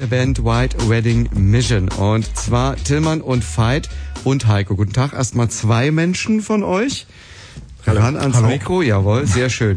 Der Band White Wedding Mission. Und zwar Tillmann und Veit und Heiko. Guten Tag. Erstmal 2 Menschen von euch. Ran ans Hallo. Mikro. Jawohl, sehr schön.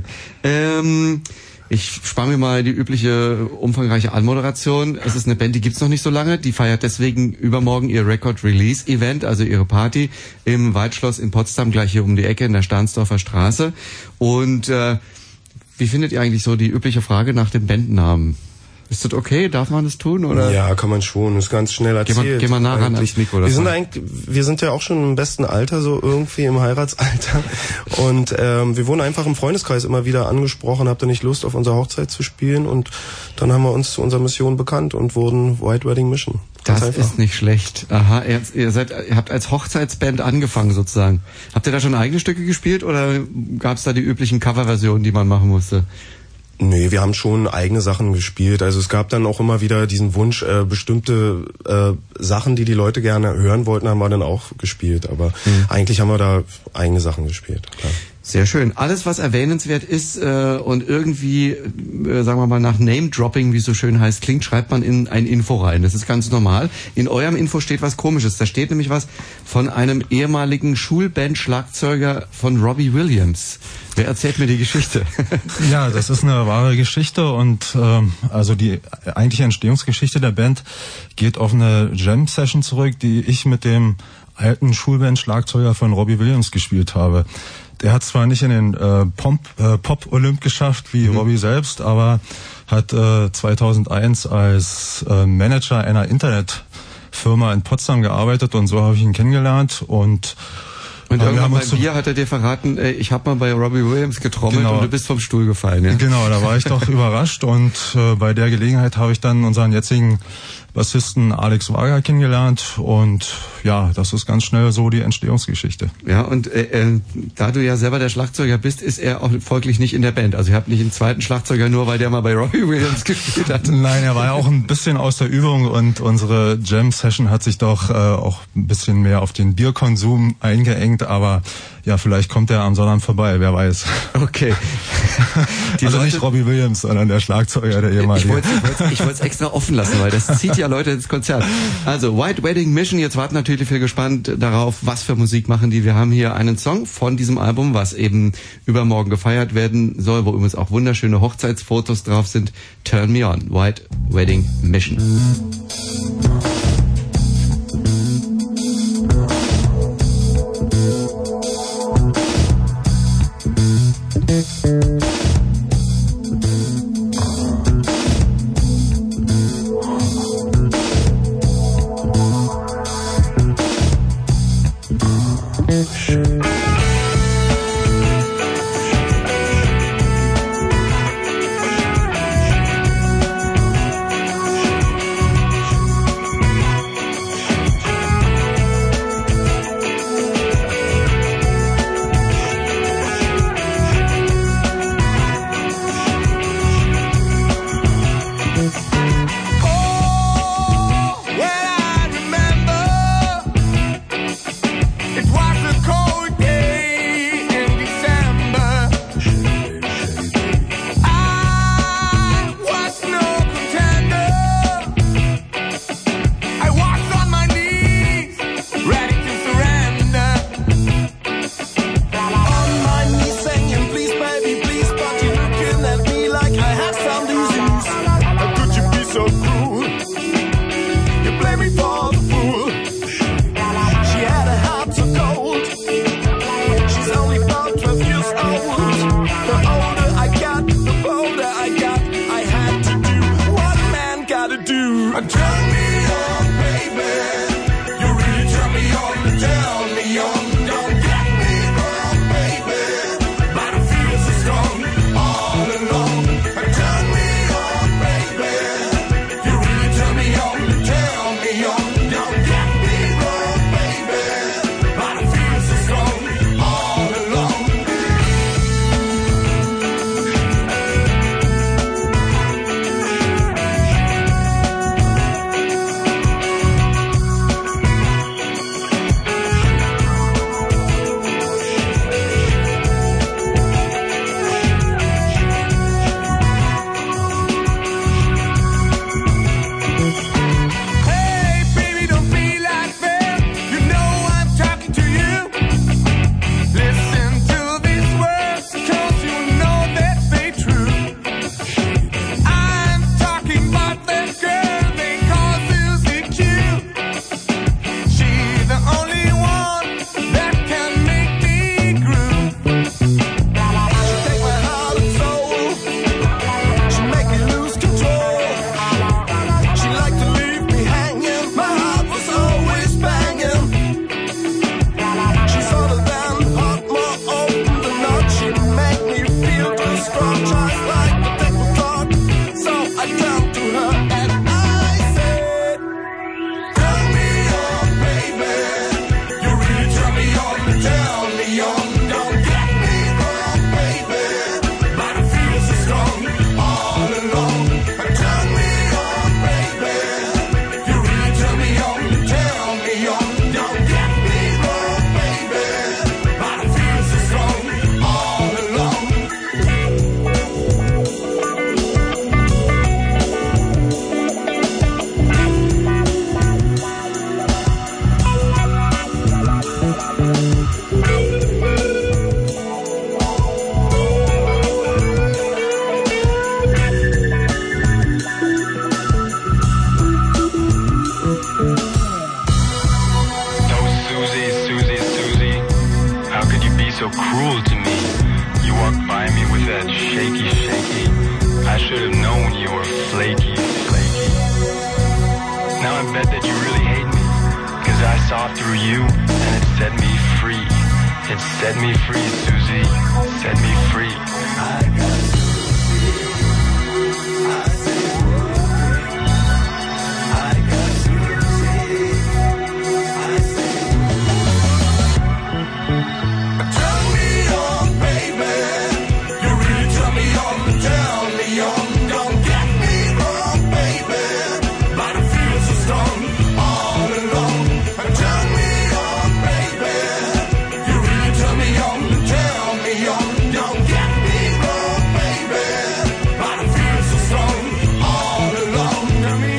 Ich spare mir mal die übliche umfangreiche Anmoderation. Es ist eine Band, die gibt's noch nicht so lange. Die feiert deswegen übermorgen ihr Record-Release-Event, also ihre Party im Waldschloss in Potsdam, gleich hier um die Ecke in der Stahnsdorfer Straße. Und wie findet ihr eigentlich so die übliche Frage nach dem Bandnamen? Ist das okay? Darf man das tun? Oder? Ja, kann man schon. Ist ganz schnell erzählt. Geh mal nah ran ans Mikro. Wir sind ja auch schon im besten Alter, so irgendwie im Heiratsalter. Und wir wurden einfach im Freundeskreis immer wieder angesprochen, habt ihr nicht Lust, auf unserer Hochzeit zu spielen? Und dann haben wir uns zu unserer Mission bekannt und wurden White Wedding Mission. Das ist nicht schlecht. Aha, ihr habt als Hochzeitsband angefangen sozusagen. Habt ihr da schon eigene Stücke gespielt oder gab's da die üblichen Coverversionen, die man machen musste? Nee, wir haben schon eigene Sachen gespielt. Also es gab dann auch immer wieder diesen Wunsch, bestimmte Sachen, die Leute gerne hören wollten, haben wir dann auch gespielt. Aber eigentlich haben wir da eigene Sachen gespielt, klar. Sehr schön. Alles, was erwähnenswert ist und irgendwie, sagen wir mal, nach Name-Dropping, wie es so schön heißt, klingt, schreibt man in ein Info rein. Das ist ganz normal. In eurem Info steht was Komisches. Da steht nämlich was von einem ehemaligen Schulband-Schlagzeuger von Robbie Williams. Wer erzählt mir die Geschichte? Ja, das ist eine wahre Geschichte und also die eigentliche Entstehungsgeschichte der Band geht auf eine Jam-Session zurück, die ich mit dem alten Schulband-Schlagzeuger von Robbie Williams gespielt habe. Der hat zwar nicht in den Pop-Olymp geschafft wie Robbie selbst, aber hat 2001 als Manager einer Internetfirma in Potsdam gearbeitet und so habe ich ihn kennengelernt und irgendwann beim Bier hat er dir verraten, ich habe mal bei Robbie Williams getrommelt und du bist vom Stuhl gefallen. Ja? Genau, da war ich doch überrascht und bei der Gelegenheit habe ich dann unseren jetzigen Bassisten Alex Wager kennengelernt und ja, das ist ganz schnell so die Entstehungsgeschichte. Ja, und da du ja selber der Schlagzeuger bist, ist er auch folglich nicht in der Band. Also ihr habt nicht einen zweiten Schlagzeuger, nur weil der mal bei Robbie Williams gespielt hat. Nein, er war ja auch ein bisschen aus der Übung und unsere Jam-Session hat sich doch auch ein bisschen mehr auf den Bierkonsum eingeengt, aber ja, vielleicht kommt er am Sonnabend vorbei, wer weiß. Okay. Also nicht Robbie Williams, sondern der Schlagzeuger, der ehemalige. Ich wollte es extra offen lassen, weil das zieht ja Leute ins Konzert. Also White Wedding Mission, jetzt warten natürlich viel gespannt darauf, was für Musik machen die. Wir haben hier einen Song von diesem Album, was eben übermorgen gefeiert werden soll, wo übrigens auch wunderschöne Hochzeitsfotos drauf sind. Turn Me On, White Wedding Mission. cruel to me. You walked by me with that shaky, shaky. I should have known you were flaky, flaky. Now I bet that you really hate me, 'cause I saw through you and it set me free. It set me free, Susie, set me free. I got Susie, I say I got Susie, I say turn me on, baby. You really turn me on, turn me on. Don't get me wrong, baby, but I feel so strong all along. Turn me on, baby. You really turn me on, turn me on. Don't get me wrong, baby, but I feel so strong all along. Turn me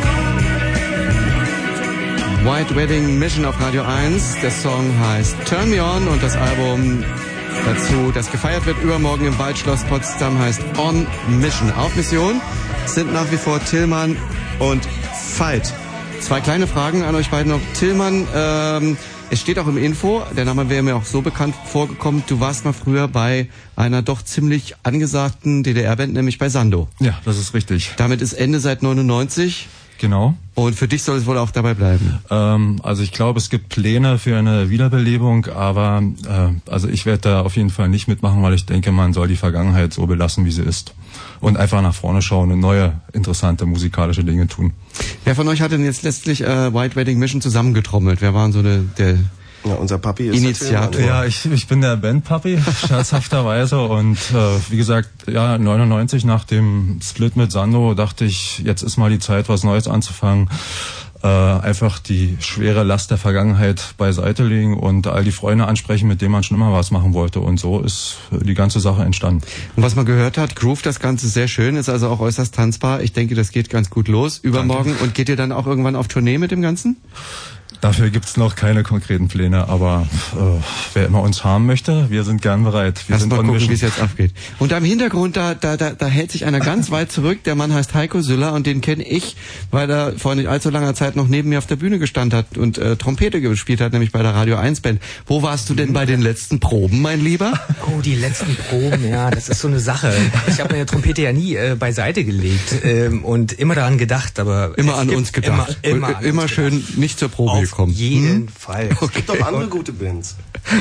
on. White Wedding Mission auf Radio 1. Der Song heißt Turn Me On und das Album dazu, das gefeiert wird übermorgen im Waldschloss Potsdam, heißt On Mission. Auf Mission sind nach wie vor Tillmann und Veit. Zwei kleine Fragen an euch beiden noch. Tillmann, es steht auch im Info, der Name wäre mir auch so bekannt vorgekommen, du warst mal früher bei einer doch ziemlich angesagten DDR-Band, nämlich bei Sando. Ja, das ist richtig. Damit ist Ende seit 99. Genau. Und für dich soll es wohl auch dabei bleiben. Also ich glaube, es gibt Pläne für eine Wiederbelebung, aber also ich werde da auf jeden Fall nicht mitmachen, weil ich denke, man soll die Vergangenheit so belassen, wie sie ist. Und einfach nach vorne schauen und neue, interessante musikalische Dinge tun. Wer von euch hat denn jetzt letztlich White Wedding Mission zusammengetrommelt? Wer waren so der Ja, unser Papi ist Initiator? Ja, ich bin der Bandpapi, scherzhafterweise. Und wie gesagt, ja, 99 nach dem Split mit Sando dachte ich, jetzt ist mal die Zeit, was Neues anzufangen. Einfach die schwere Last der Vergangenheit beiseite legen und all die Freunde ansprechen, mit denen man schon immer was machen wollte. Und so ist die ganze Sache entstanden. Und was man gehört hat, Groove, das Ganze sehr schön, ist also auch äußerst tanzbar. Ich denke, das geht ganz gut los übermorgen. Danke. Und geht ihr dann auch irgendwann auf Tournee mit dem Ganzen? Dafür gibt's noch keine konkreten Pläne, aber wer immer uns haben möchte, wir sind gern bereit. Wir sind mal gucken, wie es jetzt abgeht. Und da im Hintergrund, da hält sich einer ganz weit zurück. Der Mann heißt Heiko Süller und den kenne ich, weil er vor nicht allzu langer Zeit noch neben mir auf der Bühne gestanden hat und Trompete gespielt hat, nämlich bei der Radio 1 Band. Wo warst du denn bei den letzten Proben, mein Lieber? Oh, die letzten Proben, ja, das ist so eine Sache. Ich habe meine Trompete ja nie beiseite gelegt und immer daran gedacht, aber immer an uns gedacht. Immer schön gedacht. Nicht zur Probe gekommen. Auf jeden Fall. Es gibt doch andere gute Bands.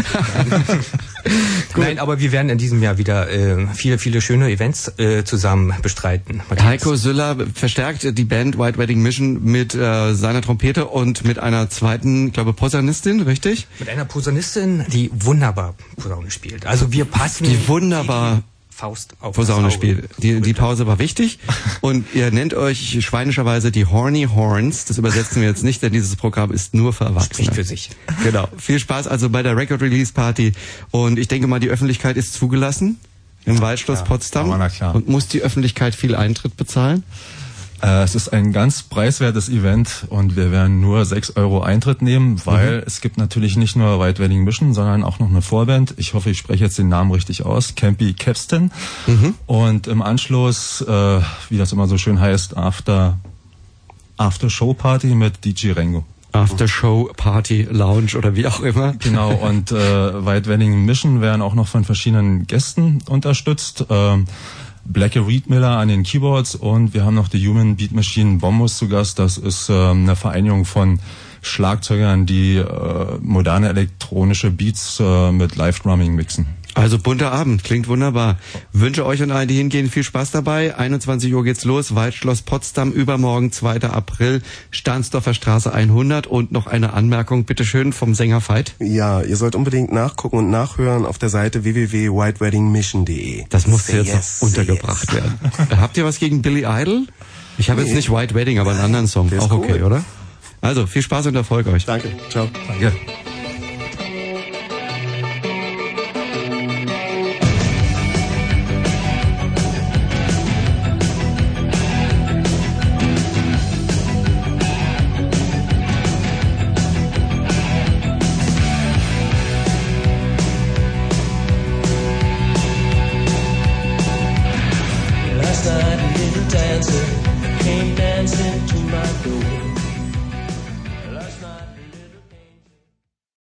Nein, aber wir werden in diesem Jahr wieder viele, viele schöne Events zusammen bestreiten. Matthias. Heiko Süller verstärkt die Band White Wedding Mission mit seiner Trompete und mit einer zweiten, glaube Posaunistin, richtig? Mit einer Posaunistin, die wunderbar Posaune spielt. Also wir passen... Die wunderbar... Faust auf Posaune spielt. Die Pause war wichtig und ihr nennt euch schweinischerweise die Horny Horns. Das übersetzen wir jetzt nicht, denn dieses Programm ist nur für Erwachsene. Spricht für sich. Genau. Viel Spaß also bei der Record Release Party und ich denke mal, die Öffentlichkeit ist zugelassen im Waldschloss Potsdam. Aber na klar. Und muss die Öffentlichkeit viel Eintritt bezahlen? Es ist ein ganz preiswertes Event und wir werden nur 6 € Eintritt nehmen, weil es gibt natürlich nicht nur White Wedding Mission, sondern auch noch eine Vorband. Ich hoffe, ich spreche jetzt den Namen richtig aus. Campy Capstan. Und im Anschluss, wie das immer so schön heißt, After Show Party mit DJ Rengo. After Show Party Lounge oder wie auch immer. Genau, und White Wedding Mission werden auch noch von verschiedenen Gästen unterstützt. Blackie Reedmiller an den Keyboards und wir haben noch die Human Beat Machine Bombus zu Gast. Das ist eine Vereinigung von Schlagzeugern, die moderne elektronische Beats mit Live-Drumming mixen. Also bunter Abend, klingt wunderbar. Wünsche euch und allen, die hingehen, viel Spaß dabei. 21 Uhr geht's los, Waldschloss Potsdam, übermorgen 2. April, Stahnsdorfer Straße 100. Und noch eine Anmerkung, bitteschön, vom Sänger Veit. Ja, ihr sollt unbedingt nachgucken und nachhören auf der Seite www.whiteweddingmission.de. Das muss jetzt noch untergebracht werden. Habt ihr was gegen Billy Idol? Ich habe jetzt nicht White Wedding, aber einen anderen Song. Auch okay, cool. Oder? Also, viel Spaß und Erfolg euch. Danke, ciao. Danke. Last night a little dancer came dancing to my door.